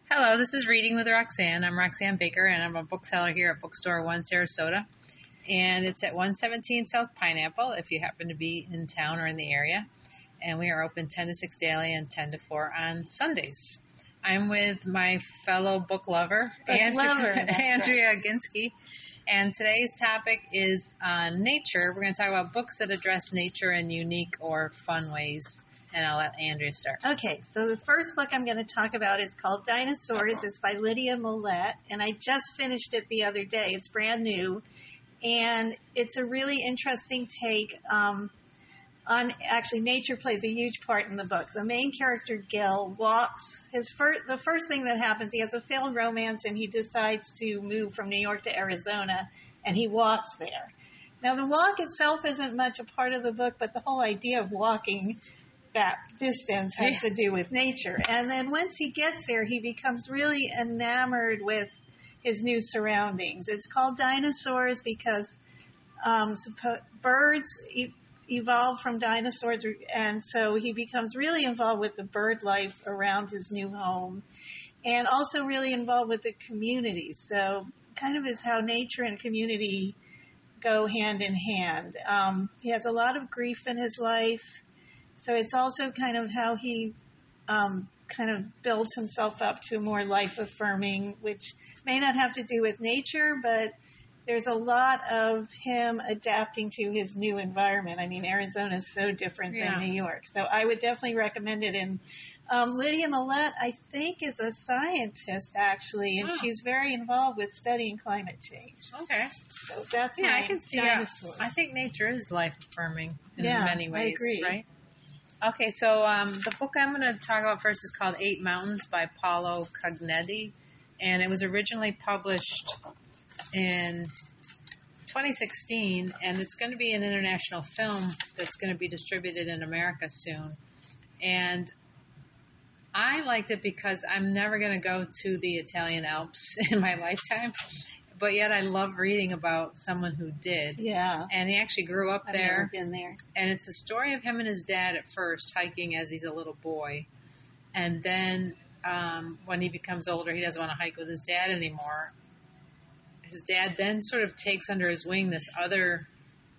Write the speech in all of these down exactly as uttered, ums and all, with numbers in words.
Hello, this is Reading with Roxanne. I'm Roxanne Baker, and I'm a bookseller here at Bookstore One Sarasota. And it's at one seventeen South Pineapple if you happen to be in town or in the area. And we are open ten to six daily and ten to four on Sundays. I'm with my fellow book lover, book Andrea, lover Andrea Ginsky. And today's topic is uh, nature. We're going to talk about books that address nature in unique or fun ways. And I'll let Andrea start. Okay, so the first book I'm going to talk about is called Dinosaurs. It's by Lydia Millette, and I just finished it the other day. It's brand new, and it's a really interesting take um, on, actually, nature plays a huge part in the book. The main character, Gil, walks, his first, the first thing that happens, he has a failed romance, and he decides to move from New York to Arizona, and he walks there. Now, the walk itself isn't much a part of the book, but the whole idea of walking that distance has Yeah. to do with nature. And then once he gets there, he becomes really enamored with his new surroundings. It's called Dinosaurs because um, suppo- birds e- evolved from dinosaurs, and so he becomes really involved with the bird life around his new home, and also really involved with the community. So kind of is how nature and community go hand in hand. Um, he has a lot of grief in his life. So it's also kind of how he um, kind of builds himself up to a more life-affirming, which may not have to do with nature, but there's a lot of him adapting to his new environment. I mean, Arizona is so different Yeah. than New York. So I would definitely recommend it. And um, Lydia Millette, I think, is a scientist, actually, and Oh. she's very involved with studying climate change. Okay. So that's Yeah, my I can see Dinosaurs. how, I think nature is life-affirming in Yeah, many I ways, agree. right? Okay, so um, the book I'm going to talk about first is called Eight Mountains by Paolo Cognetti, and it was originally published in twenty sixteen, and it's going to be an international film that's going to be distributed in America soon. And I liked it because I'm never going to go to the Italian Alps in my lifetime, but yet I love reading about someone who did. Yeah. And he actually grew up I've there. never been there. And it's the story of him and his dad at first hiking as he's a little boy. And then um, when he becomes older, he doesn't want to hike with his dad anymore. His dad then sort of takes under his wing this other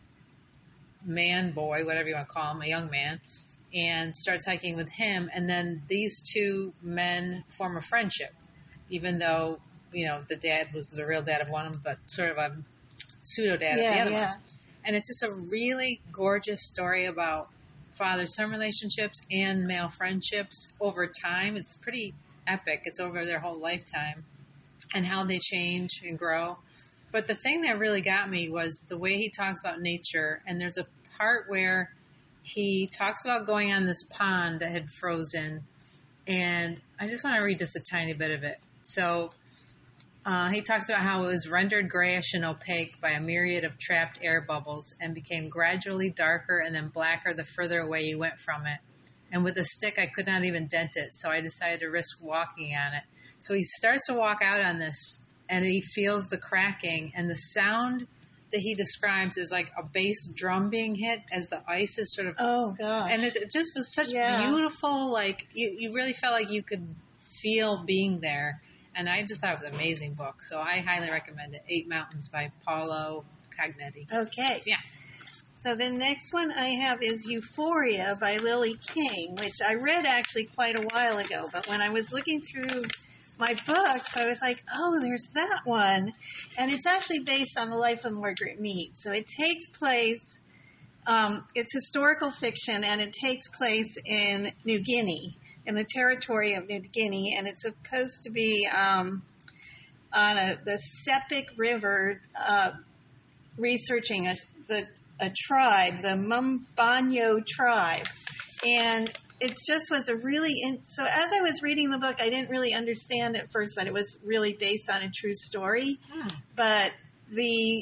man boy, whatever you want to call him, a young man, and starts hiking with him. And then these two men form a friendship, even though, you know, the dad was the real dad of one of them, but sort of a pseudo dad of the Yeah, other yeah. one. And it's just a really gorgeous story about father-son relationships and male friendships over time. It's pretty epic. It's over their whole lifetime and how they change and grow. But the thing that really got me was the way he talks about nature. And there's a part where he talks about going on this pond that had frozen. And I just want to read just a tiny bit of it. So Uh, he talks about how it was rendered grayish and opaque by a myriad of trapped air bubbles and became gradually darker and then blacker the further away you went from it. And with a stick, I could not even dent it, so I decided to risk walking on it. So he starts to walk out on this, and he feels the cracking, and the sound that he describes is like a bass drum being hit as the ice is sort of... Oh, gosh. And it, it just was such Yeah. beautiful, like, you, you really felt like you could feel being there. And I just thought it was an amazing book. So I highly recommend it. Eight Mountains by Paolo Cognetti. Okay. Yeah. So the next one I have is Euphoria by Lily King, which I read actually quite a while ago. But when I was looking through my books, I was like, oh, there's that one. And it's actually based on the life of Margaret Mead. So it takes place, um, it's historical fiction, and it takes place in New Guinea, in the territory of New Guinea, and it's supposed to be um, on a, the Sepik River, uh, researching a, the, a tribe, the Mumbanyo tribe. And it just was a really, in, so as I was reading the book, I didn't really understand at first that it was really based on a true story, Hmm. but the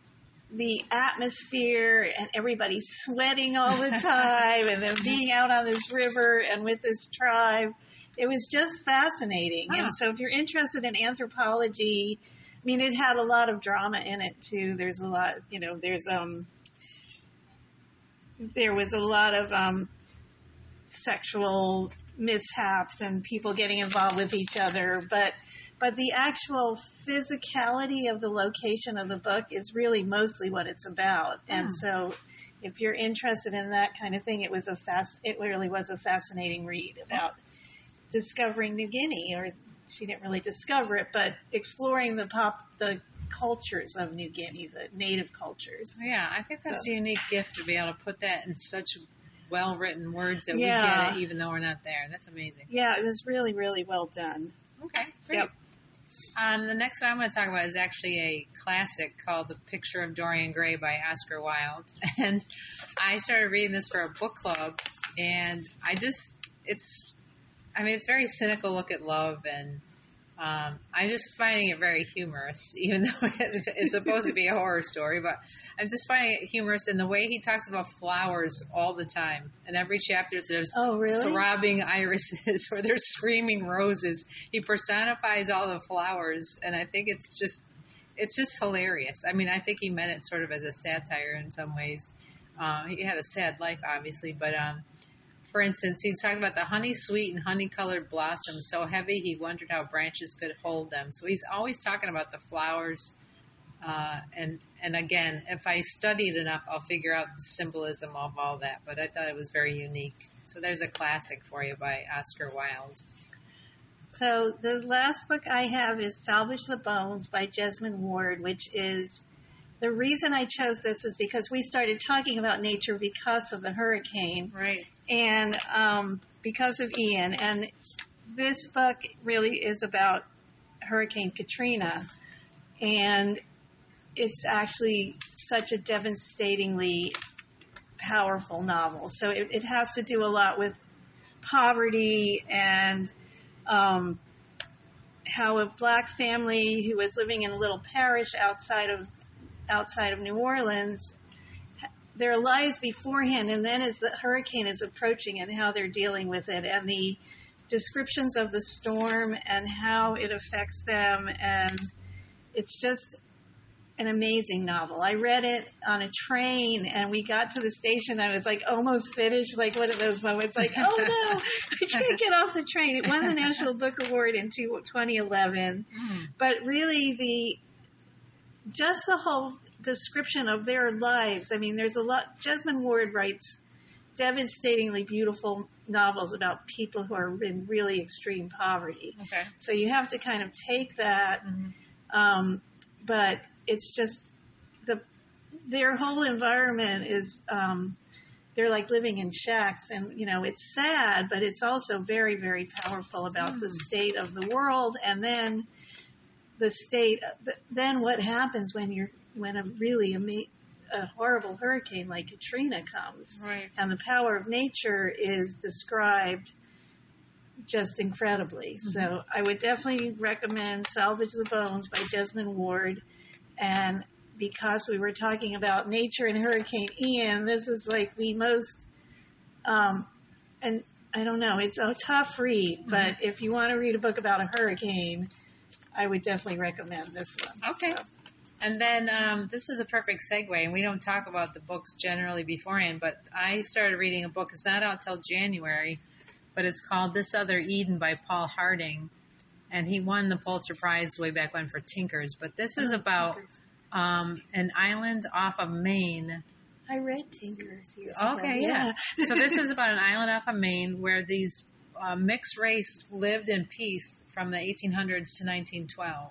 the atmosphere and everybody sweating all the time and then being out on this river and with this tribe. It was just fascinating. Huh. And so if you're interested in anthropology, I mean, it had a lot of drama in it too. There's a lot, you know, there's, um, there was a lot of, um, sexual mishaps and people getting involved with each other, but but the actual physicality of the location of the book is really mostly what it's about. Mm. And so if you're interested in that kind of thing, it was a fast it really was a fascinating read about discovering New Guinea, or she didn't really discover it, but exploring the pop the cultures of New Guinea, the native cultures. Yeah, I think that's so. A unique gift to be able to put that in such well-written words that yeah. we get it even though we're not there. That's amazing. Yeah, it was really, really well done. Okay, great. Yep. Um, the next one I'm going to talk about is actually a classic called The Picture of Dorian Gray by Oscar Wilde. And I started reading this for a book club, and I just, it's, I mean, it's a very cynical look at love, and um, I'm just finding it very humorous, even though it's supposed to be a horror story, but I'm just finding it humorous in the way he talks about flowers all the time. In every chapter, there's oh, really? throbbing irises or there's screaming roses. He personifies all the flowers, and I think it's just, it's just hilarious. I mean, I think he meant it sort of as a satire in some ways. Uh, he had a sad life, obviously, but um, for instance, he's talking about the honey-sweet and honey-colored blossoms, so heavy he wondered how branches could hold them. So he's always talking about the flowers. Uh, and and again, if I study it enough, I'll figure out the symbolism of all that. But I thought it was very unique. So there's a classic for you by Oscar Wilde. So the last book I have is Salvage the Bones by Jesmyn Ward, which is... The reason I chose this is because we started talking about nature because of the hurricane. Right. And um, because of Ian. And this book really is about Hurricane Katrina. And it's actually such a devastatingly powerful novel. So it, it has to do a lot with poverty and um, how a black family who was living in a little parish outside of outside of New Orleans, their lives beforehand, and then as the hurricane is approaching and how they're dealing with it, and the descriptions of the storm and how it affects them, and it's just an amazing novel. I read it on a train, and we got to the station, and I was like almost finished, like one of those moments, like, oh no, I can't get off the train. It won the National Book Award in twenty eleven, mm. but really the just the whole description of their lives. I mean, there's a lot. Jesmyn Ward writes devastatingly beautiful novels about people who are in really extreme poverty. Okay. So you have to kind of take that, mm-hmm. um, but it's just the their whole environment is um, they're like living in shacks, and you know it's sad, but it's also very, very powerful about mm. the state of the world, and then. The state, then what happens when you're when a really ama- a horrible hurricane like Katrina comes, right. and the power of nature is described just incredibly. Mm-hmm. So I would definitely recommend Salvage the Bones by Jesmyn Ward, and because we were talking about nature and Hurricane Ian, this is like the most, um, and I don't know, it's a tough read, mm-hmm. but if you want to read a book about a hurricane, I would definitely recommend this one. Okay. So. And then um, this is a perfect segue, and we don't talk about the books generally beforehand, but I started reading a book. It's not out till January, but it's called This Other Eden by Paul Harding, and he won the Pulitzer Prize way back when for Tinkers. But this is about um, an island off of Maine. I read Tinkers years ago. Okay, yeah. yeah. So this is about an island off of Maine where these uh, mixed race lived in peace from the eighteen hundreds to nineteen twelve.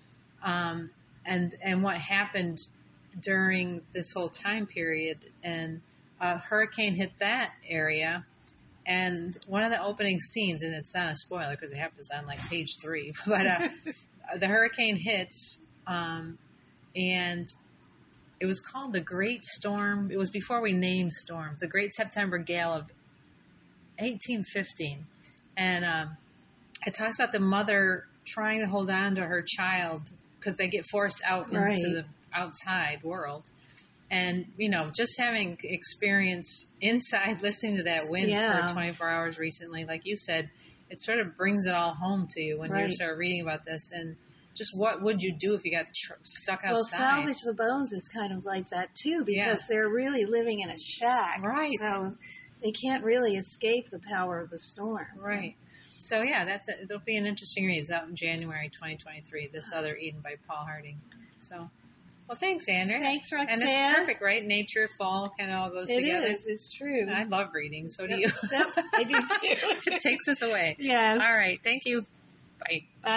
Um, and and what happened during this whole time period, and a hurricane hit that area, and one of the opening scenes, and it's not a spoiler because it happens on like page three, but uh, the hurricane hits, um, and it was called the Great Storm. It was before we named storms, the Great September Gale of eighteen fifteen, and um, it talks about the mother trying to hold on to her child because they get forced out right. into the outside world. And, you know, just having experience inside listening to that wind yeah. for twenty-four hours recently, like you said, it sort of brings it all home to you when right. you start reading about this. And just what would you do if you got tr- stuck outside? Well, Salvage the Bones is kind of like that, too, because yeah. they're really living in a shack. Right. So they can't really escape the power of the storm. Right. So yeah, that's a, it'll be an interesting read. It's out in January twenty twenty-three. This Other Eden by Paul Harding. So, well, thanks, Andrea. Thanks, Roxanne. And it's perfect, right? Nature, fall, kind of all goes it together. It is. It's true. I love reading. So do Yep. you. Yep, I do too. It takes us away. Yes. All right. Thank you. Bye. Bye.